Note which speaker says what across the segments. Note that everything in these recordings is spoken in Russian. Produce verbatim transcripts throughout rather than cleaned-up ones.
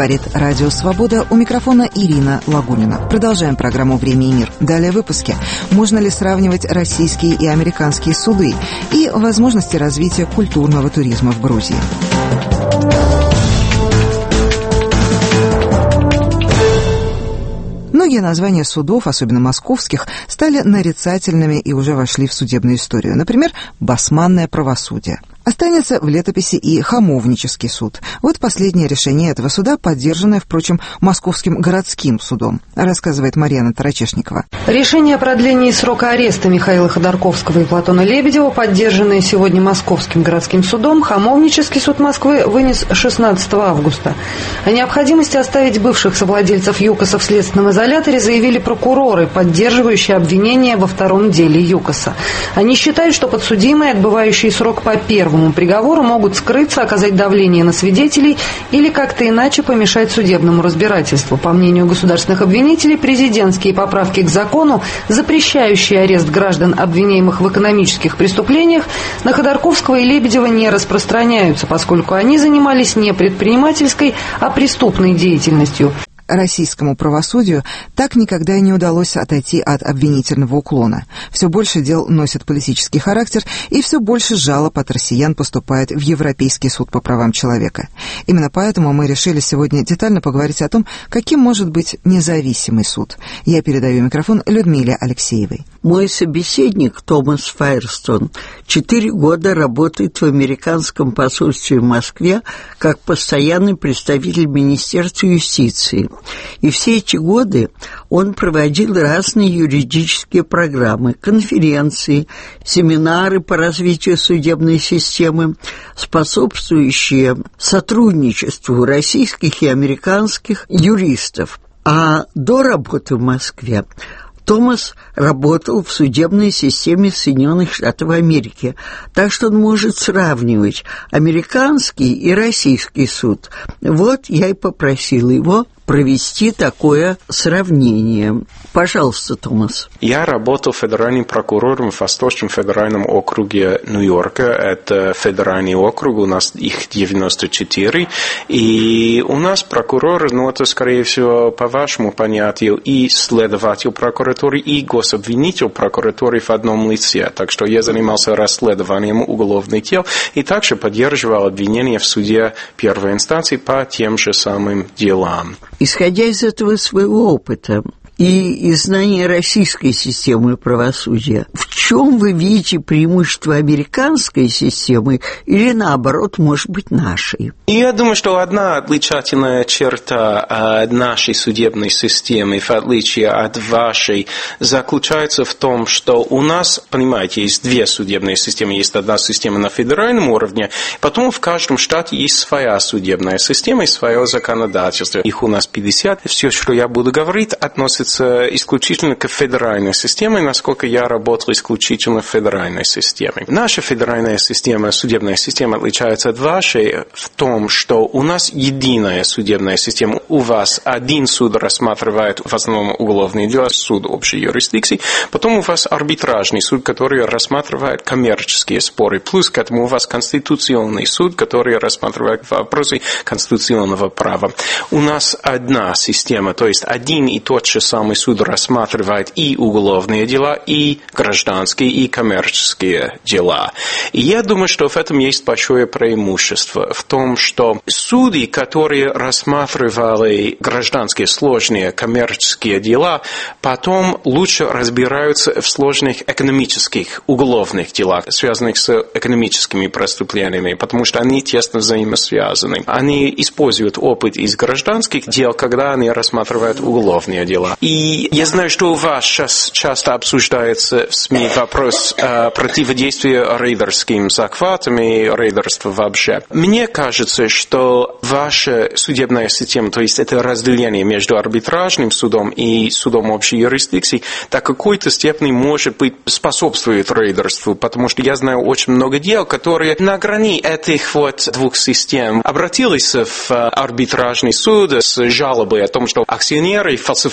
Speaker 1: Говорит Радио Свобода, у микрофона Ирина Лагунина. Продолжаем программу «Время и мир». Далее в выпуске. Можно ли сравнивать российские и американские суды и возможности развития культурного туризма в Грузии? Многие названия судов, особенно московских, стали нарицательными и уже вошли в судебную историю. Например, «басманное правосудие». Останется в летописи и «хамовнический суд». Вот последнее решение этого суда, поддержанное, впрочем, Московским городским судом, рассказывает Марьяна Тарачешникова.
Speaker 2: Решение о продлении срока ареста Михаила Ходорковского и Платона Лебедева, поддержанное сегодня Московским городским судом, Хамовнический суд Москвы вынес шестнадцатого августа. О необходимости оставить бывших совладельцев ЮКОСа в следственном изоляторе заявили прокуроры, поддерживающие обвинения во втором деле ЮКОСа. Они считают, что подсудимые, отбывающие срок по первому приговору, могут скрыться, оказать давление на свидетелей или как-то иначе помешать судебному разбирательству. По мнению государственных обвинителей, президентские поправки к закону, запрещающие арест граждан, обвиняемых в экономических преступлениях, на Ходорковского и Лебедева не распространяются, поскольку они занимались не предпринимательской, а преступной деятельностью.
Speaker 1: Российскому правосудию так никогда и не удалось отойти от обвинительного уклона. Все больше дел носит политический характер, и все больше жалоб от россиян поступает в Европейский суд по правам человека. Именно поэтому мы решили сегодня детально поговорить о том, каким может быть независимый суд. Я передаю микрофон Людмиле Алексеевой.
Speaker 3: Мой собеседник Томас Файерстон четыре года работает в американском посольстве в Москве как постоянный представитель Министерства юстиции. И все эти годы он проводил разные юридические программы, конференции, семинары по развитию судебной системы, способствующие сотрудничеству российских и американских юристов. А до работы в Москве Томас работал в судебной системе Соединенных Штатов Америки, так что он может сравнивать американский и российский суд. Вот я и попросила его провести такое сравнение. Пожалуйста, Томас.
Speaker 4: Я работал федеральным прокурором в Восточном федеральном округе Нью-Йорка. Это федеральный округ, у нас их девяносто четыре. И у нас прокурор, ну это, скорее всего, по вашему понятию, и следователь прокуратуры, и гособвинитель прокуратуры в одном лице. Так что я занимался расследованием уголовных дел и также поддерживал обвинения в суде первой инстанции по тем же самым делам.
Speaker 3: Исходя из этого своего опыта и из знания российской системы правосудия, в чем вы видите преимущество американской системы или, наоборот, может быть, нашей?
Speaker 4: Я думаю, что одна отличительная черта нашей судебной системы, в отличие от вашей, заключается в том, что у нас, понимаете, есть две судебные системы. Есть одна система на федеральном уровне, потом в каждом штате есть своя судебная система и свое законодательство. Их у нас пятьдесят. Все, что я буду говорить, относится исключительно к федеральной системе, насколько я работал исключительно в федеральной системе. Наша федеральная система, судебная система отличается от вашей в том, что у нас единая судебная система. У вас один суд рассматривает в основном уголовные дела, суд общей юрисдикции, потом у вас арбитражный суд, который рассматривает коммерческие споры, плюс к этому у вас конституционный суд, который рассматривает вопросы конституционного права. У нас одна система, то есть один и тот же самый суд рассматривает и уголовные дела, и гражданские, и коммерческие дела. И я думаю, что в этом есть большое преимущество, в том, что судьи, которые рассматривали гражданские сложные коммерческие дела, потом лучше разбираются в сложных экономических уголовных делах, связанных с экономическими преступлениями, потому что они тесно взаимосвязаны. Они используют опыт из гражданских дел, когда они рассматривают уголовные дела. И я знаю, что у вас сейчас часто обсуждается в СМИ вопрос э, противодействия рейдерским захватам и рейдерства вообще. Мне кажется, что ваша судебная система, то есть это разделение между арбитражным судом и судом общей юрисдикции, до какой-то степени, может быть, способствует рейдерству, потому что я знаю очень много дел, которые на грани этих вот двух систем обратились в арбитражный суд с жалобой о том, что акционеры фальсифицировали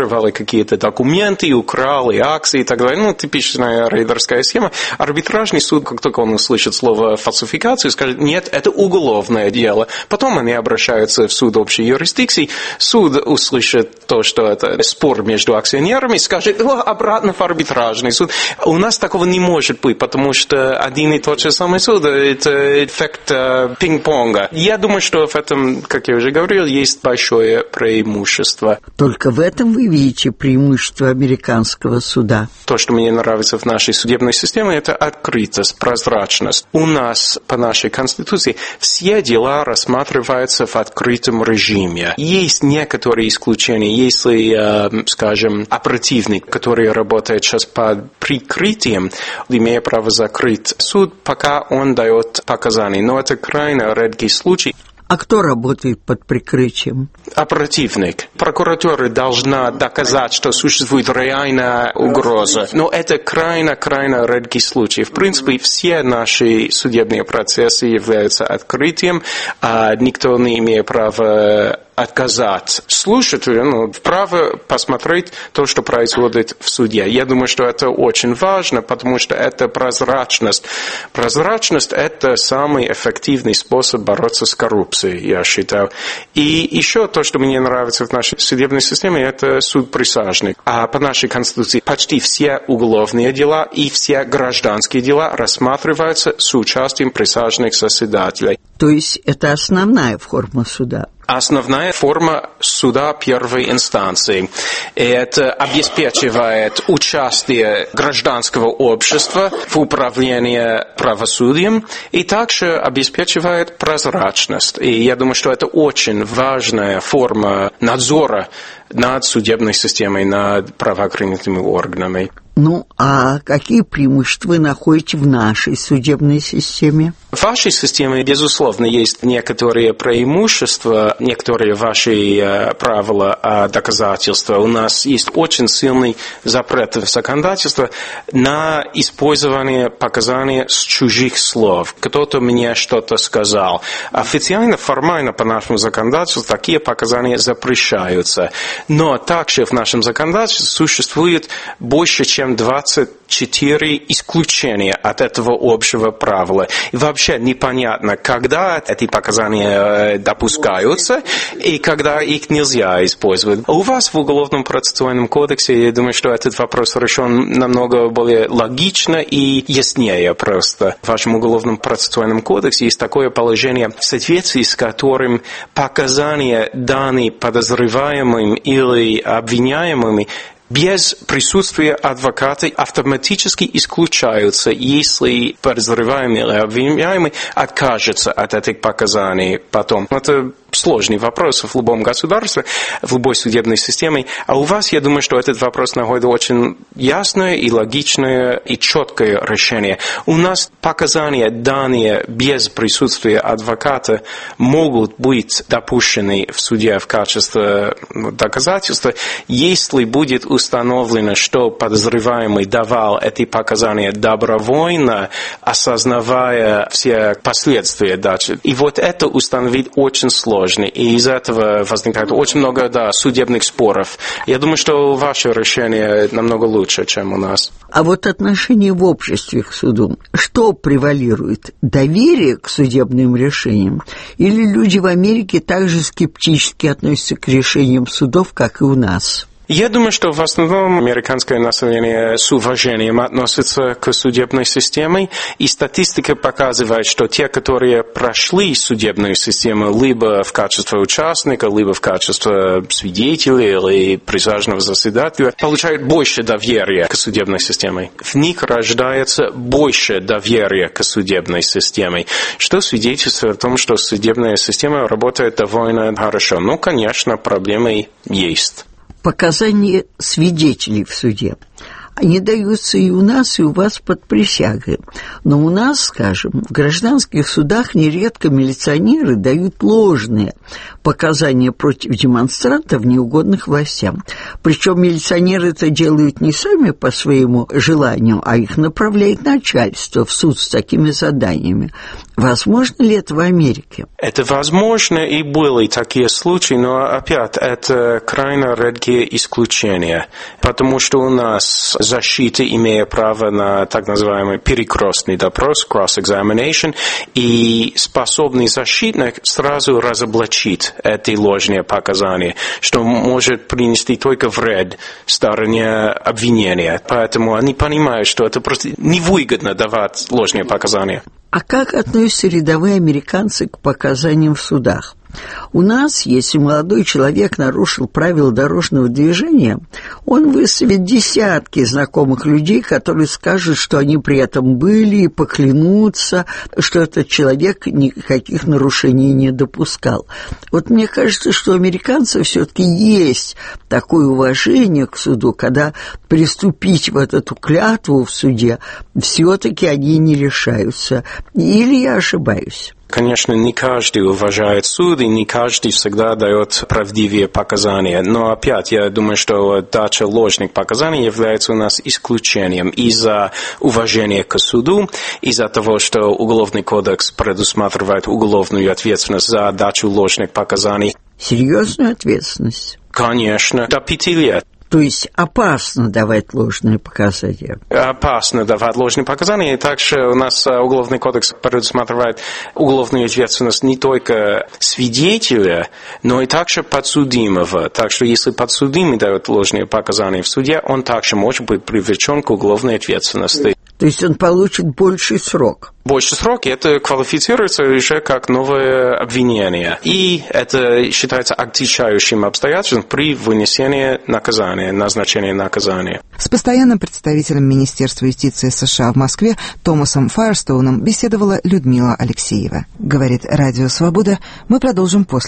Speaker 4: воровал какие-то документы, украл и акции и так далее. Ну, типичная рейдерская схема. Арбитражный суд, как только он услышит слово «фальсификацию», скажет: нет, это уголовное дело. Потом они обращаются в суд общей юрисдикции. Суд услышит то, что это спор между акционерами, скажет: о, обратно в арбитражный суд. У нас такого не может быть, потому что один и тот же самый суд – это эффект пинг-понга. Я думаю, что в этом, как я уже говорил, есть большое преимущество.
Speaker 3: Только в этом вы видите преимущество американского суда?
Speaker 4: То, что мне нравится в нашей судебной системе, это открытость, прозрачность. У нас, по нашей Конституции, все дела рассматриваются в открытом режиме. Есть некоторые исключения. Если, скажем, оперативник, который работает сейчас под прикрытием, имея право закрыть суд, пока он дает показания. Но это крайне редкий случай.
Speaker 3: А кто работает под прикрытием?
Speaker 4: Оперативник. Прокуратура должна доказать, что существует реальная угроза. Но это крайне-крайне редкий случай. В принципе, все наши судебные процессы являются открытием, а никто не имеет права отказать слушателю, ну, право посмотреть то, что происходит в суде. Я думаю, что это очень важно, потому что это прозрачность. Прозрачность – это самый эффективный способ бороться с коррупцией, я считаю. И еще то, что мне нравится в нашей судебной системе, это суд присяжных. А по нашей Конституции почти все уголовные дела и все гражданские дела рассматриваются с участием присяжных заседателей.
Speaker 3: То есть это основная форма суда?
Speaker 4: Основная форма суда первой инстанции. Это обеспечивает участие гражданского общества в управлении правосудием и также обеспечивает прозрачность. И я думаю, что это очень важная форма надзора над судебной системой, над правоохранительными органами.
Speaker 3: Ну, а какие преимущества вы находите в нашей судебной системе?
Speaker 4: В вашей системе, безусловно, есть некоторые преимущества, некоторые ваши правила доказательства. У нас есть очень сильный запрет в законодательстве на использование показаний с чужих слов. Кто-то мне что-то сказал. Официально, формально по нашему законодательству такие показания запрещаются. Но также в нашем законодательстве существует больше, чем двадцать четыре исключения от этого общего правила. И вообще непонятно, когда эти показания допускаются и когда их нельзя использовать. У вас в Уголовном процессуальном кодексе, я думаю, что этот вопрос решен намного более логично и яснее просто. В вашем Уголовном процессуальном кодексе есть такое положение, в соответствии с которым показания, данные подозреваемым или обвиняемыми, без присутствия адвоката автоматически исключаются, если подозреваемый или обвиняемый откажется от этих показаний потом. Это сложный вопрос в любом государстве, в любой судебной системе. А у вас, я думаю, что этот вопрос находит очень ясное и логичное и четкое решение. У нас показания, данные без присутствия адвоката, могут быть допущены в суде в качестве доказательства, если будет установлено, что подозреваемый давал эти показания добровольно, осознавая все последствия дачи. И вот это установить очень сложно. И из этого возникает очень много, да, судебных споров. Я думаю, что ваше решение намного лучше, чем у нас.
Speaker 3: А вот отношение в обществе к суду. Что превалирует? Доверие к судебным решениям? Или люди в Америке также скептически относятся к решениям судов, как и у нас?
Speaker 4: Я думаю, что в основном американское население с уважением относится к судебной системе, и статистика показывает, что те, которые прошли судебную систему либо в качестве участника, либо в качестве свидетеля или присяжного заседателя, получают больше доверия к судебной системе. В них рождается больше доверия к судебной системе, что свидетельствует о том, что судебная система работает довольно хорошо. Ну, конечно, проблемы есть.
Speaker 3: Показания свидетелей в суде. Они даются и у нас, и у вас под присягой. Но у нас, скажем, в гражданских судах нередко милиционеры дают ложные показания против демонстрантов, неугодных властям. Причем милиционеры это делают не сами по своему желанию, а их направляет начальство в суд с такими заданиями. Возможно ли это в Америке?
Speaker 4: Это возможно, и были такие случаи, но опять это крайне редкие исключения, потому что у нас защита, имея право на так называемый перекрестный допрос, cross-examination, и способный защитник сразу разоблачит эти ложные показания, что может принести только вред стороне обвинения. Поэтому они понимают, что это просто невыгодно давать ложные показания.
Speaker 3: А как относятся рядовые американцы к показаниям в судах? У нас, если молодой человек нарушил правила дорожного движения, он вызовет десятки знакомых людей, которые скажут, что они при этом были, и поклянутся, что этот человек никаких нарушений не допускал. Вот мне кажется, что у американцев все-таки есть такое уважение к суду, когда приступить в эту клятву в суде все-таки они не решаются. Или я ошибаюсь?
Speaker 4: Конечно, не каждый уважает суд, и не каждый всегда дает правдивые показания. Но опять, я думаю, что дача ложных показаний является у нас исключением из-за уважения к суду, из-за того, что Уголовный кодекс предусматривает уголовную ответственность за дачу ложных показаний.
Speaker 3: Серьезную ответственность?
Speaker 4: Конечно, до пяти лет.
Speaker 3: То есть опасно давать ложные показания?
Speaker 4: Опасно давать ложные показания. И также у нас Уголовный кодекс предусматривает уголовную ответственность не только свидетеля, но и также подсудимого. Так что если подсудимый дает ложные показания в суде, он также может быть привлечен к уголовной ответственности.
Speaker 3: То есть он получит больший срок?
Speaker 4: Больше срок, это квалифицируется уже как новое обвинение. И это считается отягчающим обстоятельством при вынесении наказания, назначении наказания.
Speaker 1: С постоянным представителем Министерства юстиции США в Москве Томасом Файерстоуном беседовала Людмила Алексеева. Говорит Радио Свобода. Мы продолжим после.